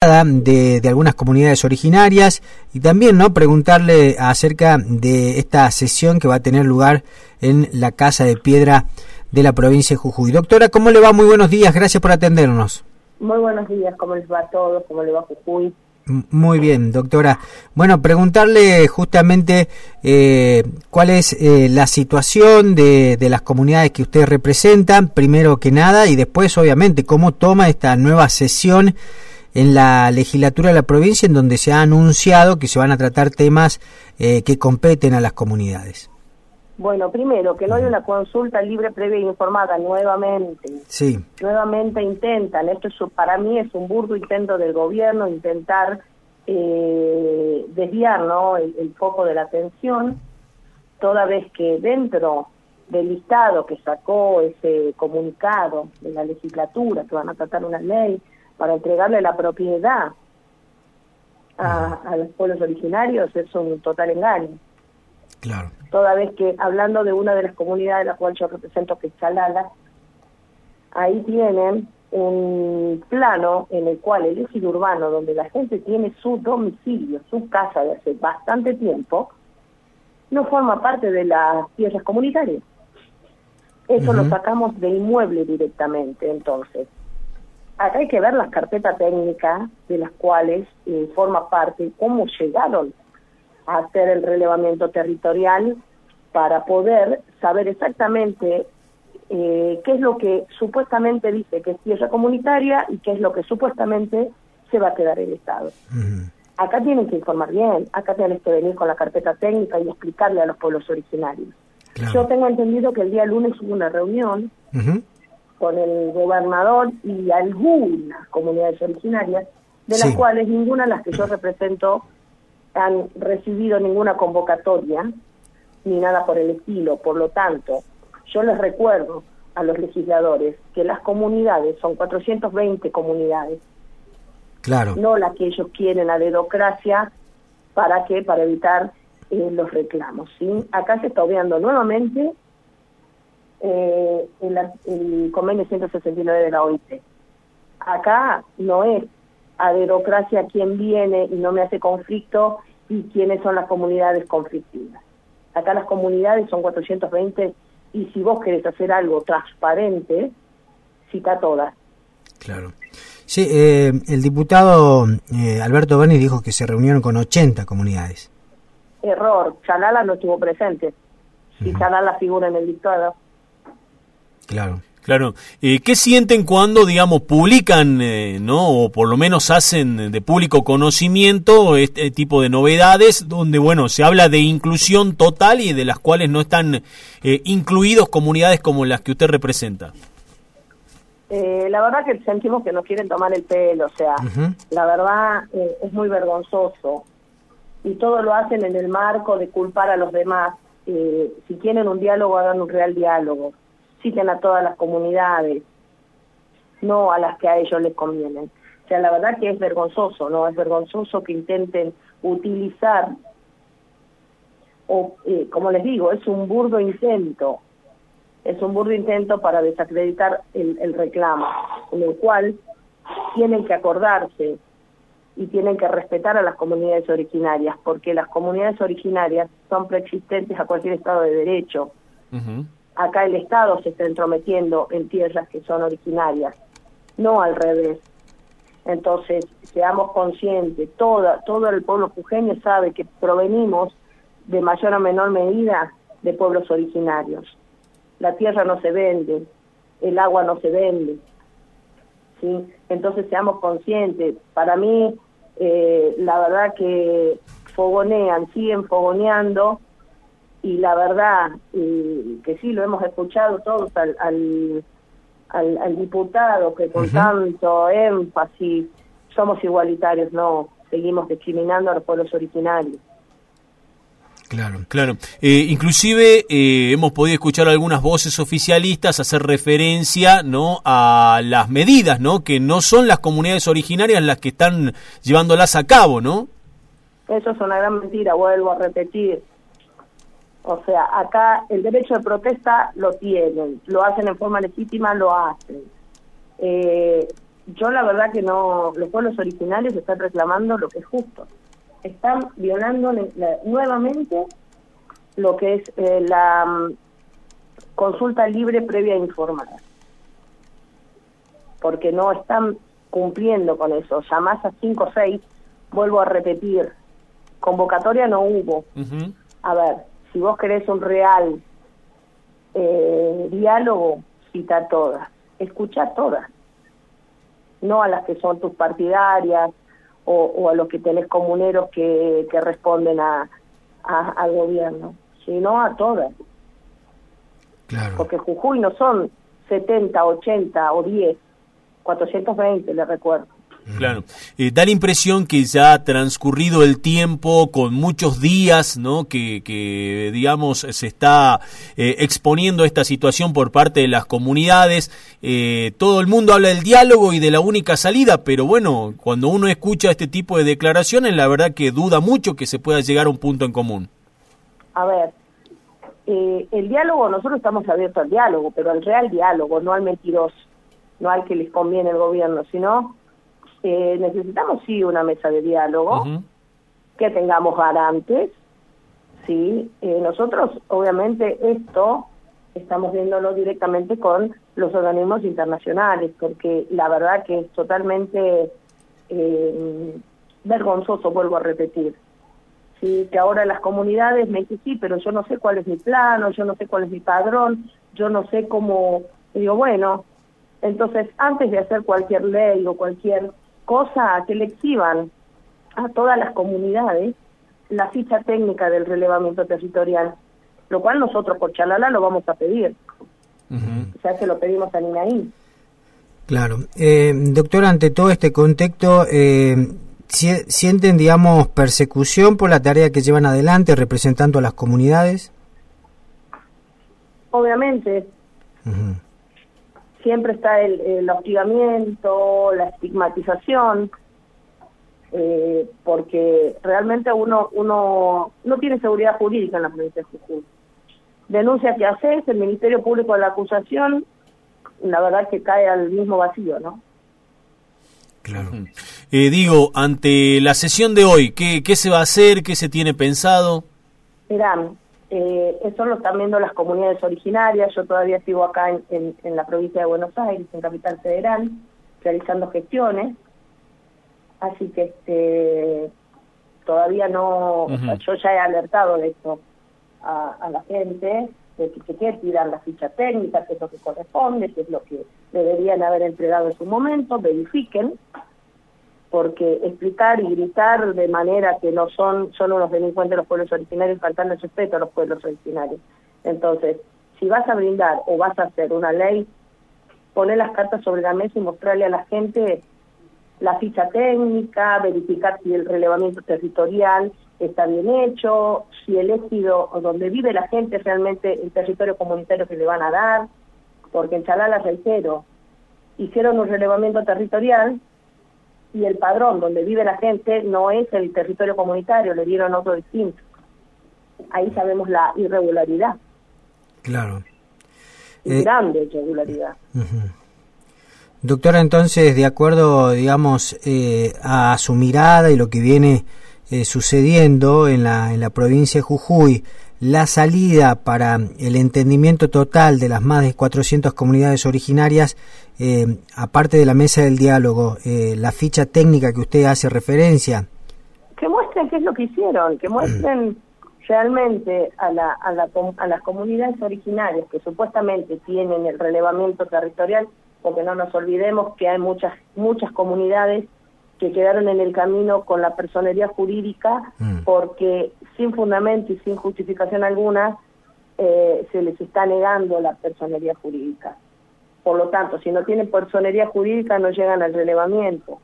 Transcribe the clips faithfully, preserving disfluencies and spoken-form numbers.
de, de algunas comunidades originarias y también, ¿no?, preguntarle acerca de esta sesión que va a tener lugar en la Casa de Piedra de la provincia de Jujuy. Doctora, ¿cómo le va? Muy buenos días, gracias por atendernos. Muy buenos días, ¿cómo les va a todos? ¿Cómo le va a Jujuy? Muy bien, doctora. Bueno, preguntarle justamente eh, cuál es eh, la situación de, de las comunidades que usted representa, primero que nada, y después, obviamente, cómo toma esta nueva sesión en la legislatura de la provincia, en donde se ha anunciado que se van a tratar temas eh, que competen a las comunidades. Bueno, primero, que no hay una consulta libre, previa e informada, nuevamente. Sí. Nuevamente intentan, esto es, para mí es un burdo intento del gobierno, intentar eh, desviar, ¿no?, el, el foco de la atención, toda vez que dentro del listado que sacó ese comunicado de la legislatura, que van a tratar una ley para entregarle la propiedad a, a los pueblos originarios, es un total engaño. Claro. Toda vez que, hablando de una de las comunidades de la cual yo represento, que es Chalala, ahí tienen un plano en el cual el ejido urbano, donde la gente tiene su domicilio, su casa de hace bastante tiempo, no forma parte de las tierras comunitarias. Eso uh-huh. lo sacamos de inmueble directamente. Entonces, acá hay que ver las carpetas técnicas de las cuales eh, forma parte, cómo llegaron a hacer el relevamiento territorial para poder saber exactamente eh, qué es lo que supuestamente dice que es tierra comunitaria y qué es lo que supuestamente se va a quedar el Estado. Uh-huh. Acá tienen que informar bien, acá tienen que venir con la carpeta técnica y explicarle a los pueblos originarios. Claro. Yo tengo entendido que el día lunes hubo una reunión uh-huh. con el gobernador y algunas comunidades originarias, de las sí. cuales ninguna de las que yo represento han recibido ninguna convocatoria ni nada por el estilo. Por lo tanto, yo les recuerdo a los legisladores que las comunidades son cuatrocientas veinte comunidades, claro, no las que ellos quieren, la dedocracia. ¿Para qué? Para evitar eh, los reclamos, ¿sí? Acá se está obviando nuevamente eh, el, el convenio ciento sesenta y nueve de la O I T. Acá no es a dedocracia quien viene y no me hace conflicto y quiénes son las comunidades conflictivas. Acá las comunidades son cuatrocientas veinte y si vos querés hacer algo transparente, cita todas. Claro. Sí, eh, el diputado eh, Alberto Bernis dijo que se reunieron con ochenta comunidades. Error, Chalala no estuvo presente. Si uh-huh. Chalala figura en el dictado. Claro. Claro. Eh, ¿Qué sienten cuando, digamos, publican, eh, no, o por lo menos hacen de público conocimiento este tipo de novedades, donde, bueno, se habla de inclusión total y de las cuales no están eh, incluidos comunidades como las que usted representa? Eh, la verdad que sentimos que nos quieren tomar el pelo, o sea, uh-huh. la verdad eh, es muy vergonzoso. Y todo lo hacen en el marco de culpar a los demás. Eh, si quieren un diálogo, hagan un real diálogo. Citen a todas las comunidades, no a las que a ellos les convienen. O sea, la verdad que es vergonzoso, ¿no? Es vergonzoso que intenten utilizar, o eh, como les digo, es un burdo intento, es un burdo intento para desacreditar el, el reclamo, en el cual tienen que acordarse y tienen que respetar a las comunidades originarias, porque las comunidades originarias son preexistentes a cualquier Estado de Derecho. Uh-huh. Acá el Estado se está entrometiendo en tierras que son originarias, no al revés. Entonces, seamos conscientes, toda, todo el pueblo jujeño sabe que provenimos de mayor o menor medida de pueblos originarios. La tierra no se vende, el agua no se vende, ¿sí? Entonces, seamos conscientes. Para mí, eh, la verdad que fogonean, siguen fogoneando, y la verdad eh, que sí lo hemos escuchado todos al, al, al, al diputado que con uh-huh. tanto énfasis somos igualitarios, no, seguimos discriminando a los pueblos originarios. Claro, claro. Eh, inclusive eh, hemos podido escuchar algunas voces oficialistas hacer referencia, ¿no?, a las medidas, ¿no?, que no son las comunidades originarias las que están llevándolas a cabo, ¿no? Eso es una gran mentira, vuelvo a repetir. O sea, acá el derecho de protesta lo tienen, lo hacen en forma legítima, lo hacen. Eh, yo la verdad que no, los pueblos originarios están reclamando lo que es justo. Están violando la, nuevamente lo que es eh, la um, consulta libre previa e informada. Porque no están cumpliendo con eso. Llamás a cinco o seis, vuelvo a repetir, convocatoria no hubo. Uh-huh. A ver, si vos querés un real eh, diálogo, cita a todas, escucha a todas, no a las que son tus partidarias o, o a los que tenés comuneros que, que responden a, a, al gobierno, sino a todas. Claro. Porque Jujuy no son setenta, ochenta o diez, cuatrocientos veinte, le recuerdo. Claro, eh, da la impresión que ya ha transcurrido el tiempo con muchos días, ¿no? Que, que digamos, se está eh, exponiendo esta situación por parte de las comunidades. Eh, todo el mundo habla del diálogo y de la única salida, pero bueno, cuando uno escucha este tipo de declaraciones, la verdad que duda mucho que se pueda llegar a un punto en común. A ver, eh, el diálogo, nosotros estamos abiertos al diálogo, pero al real diálogo, no al mentiroso, no al que les conviene el gobierno, sino... Eh, necesitamos sí una mesa de diálogo, uh-huh. que tengamos garantes, sí. Eh, nosotros obviamente esto estamos viéndolo directamente con los organismos internacionales, porque la verdad que es totalmente eh, vergonzoso, vuelvo a repetir, sí, que ahora las comunidades me dicen sí, pero yo no sé cuál es mi plano, yo no sé cuál es mi padrón, yo no sé cómo, y digo bueno, entonces antes de hacer cualquier ley o cualquier cosa, que le exhiban a todas las comunidades la ficha técnica del relevamiento territorial, lo cual nosotros por Chalala lo vamos a pedir. Uh-huh. O sea, que lo pedimos a Ninaí. Claro. Eh, doctora, ante todo este contexto, eh, ¿sienten, digamos, persecución por la tarea que llevan adelante representando a las comunidades? Obviamente. Uh-huh. Siempre está el, el hostigamiento, la estigmatización, eh, porque realmente uno uno no tiene seguridad jurídica en la provincia de Jujuy. Denuncia que haces, el Ministerio Público de la Acusación, la verdad que cae al mismo vacío, ¿no? Claro. Eh, digo, ante la sesión de hoy, ¿qué, qué se va a hacer? ¿Qué se tiene pensado? Verán, Eh, eso lo están viendo las comunidades originarias. Yo todavía sigo acá en, en, en la provincia de Buenos Aires, en Capital Federal, realizando gestiones, así que este todavía no, uh-huh. o sea, yo ya he alertado de esto a, a la gente, de que, que tiran la ficha técnica, que es lo que corresponde, que es lo que deberían haber entregado en su momento, verifiquen, porque explicar y gritar de manera que no son son unos delincuentes los pueblos originarios, faltando el respeto a los pueblos originarios. Entonces, si vas a brindar o vas a hacer una ley, poner las cartas sobre la mesa y mostrarle a la gente la ficha técnica, verificar si el relevamiento territorial está bien hecho, si el ejido donde vive la gente es realmente el territorio comunitario que le van a dar, porque en Chalala, reitero, hicieron un relevamiento territorial y el padrón donde vive la gente no es el territorio comunitario, le dieron otro distinto. Ahí sabemos la irregularidad. Claro. Y eh, grande irregularidad. Uh-huh. Doctora, entonces, de acuerdo, digamos, eh, a su mirada y lo que viene eh, sucediendo en la, en la provincia de Jujuy, la salida para el entendimiento total de las más de cuatrocientas comunidades originarias, eh, aparte de la mesa del diálogo, eh, la ficha técnica que usted hace referencia. Que muestren qué es lo que hicieron, que muestren realmente a, la, a, la, a las comunidades originarias que supuestamente tienen el relevamiento territorial, porque no nos olvidemos que hay muchas muchas comunidades que quedaron en el camino con la personería jurídica, mm. porque sin fundamento y sin justificación alguna eh, se les está negando la personería jurídica. Por lo tanto, si no tienen personería jurídica no llegan al relevamiento.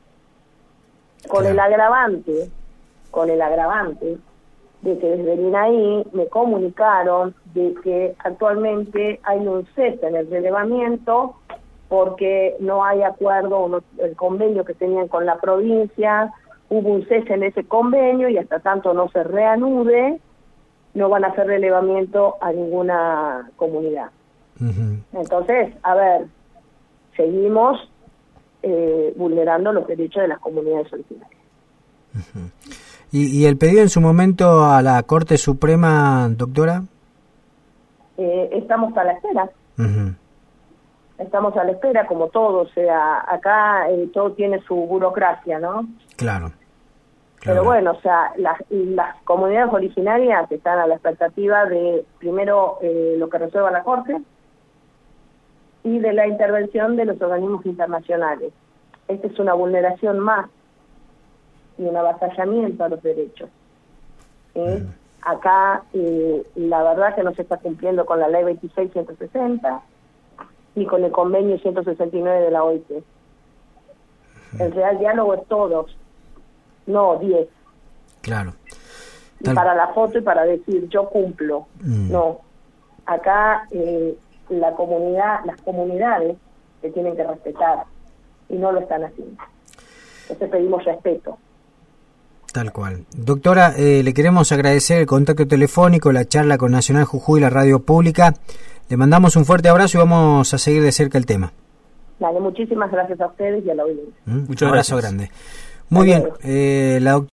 Con claro. el agravante, con el agravante de que desde el INAI me comunicaron de que actualmente hay un cese en el relevamiento porque no hay acuerdo, no, el convenio que tenían con la provincia, hubo un cese en ese convenio y hasta tanto no se reanude, no van a hacer relevamiento a ninguna comunidad. Uh-huh. Entonces, a ver, seguimos eh, vulnerando los derechos de las comunidades originarias. Uh-huh. ¿Y, ¿Y el pedido en su momento a la Corte Suprema, doctora? Eh, estamos a la espera. Uh-huh. Estamos a la espera, como todo, o sea, acá eh, todo tiene su burocracia, ¿no? Claro. Pero bueno, o sea, las, las comunidades originarias están a la expectativa de, primero, eh, lo que resuelva la Corte y de la intervención de los organismos internacionales. Esta es una vulneración más y un avasallamiento a los derechos. ¿Eh? Mm. Acá, eh, la verdad que no se está cumpliendo con la ley veintiséis ciento sesenta ni con el convenio ciento sesenta y nueve de la O I T. Mm. El real diálogo es todos. No, diez. Claro. Y para la foto y para decir, yo cumplo. Mm. No. Acá eh, la comunidad, las comunidades se tienen que respetar y no lo están haciendo. Entonces pedimos respeto. Tal cual. Doctora, eh, le queremos agradecer el contacto telefónico, la charla con Nacional Jujuy y la radio pública. Le mandamos un fuerte abrazo y vamos a seguir de cerca el tema. Dale, muchísimas gracias a ustedes y a la audiencia. ¿Mm? Muchas gracias. Un abrazo grande. Muy bien, eh, la doctora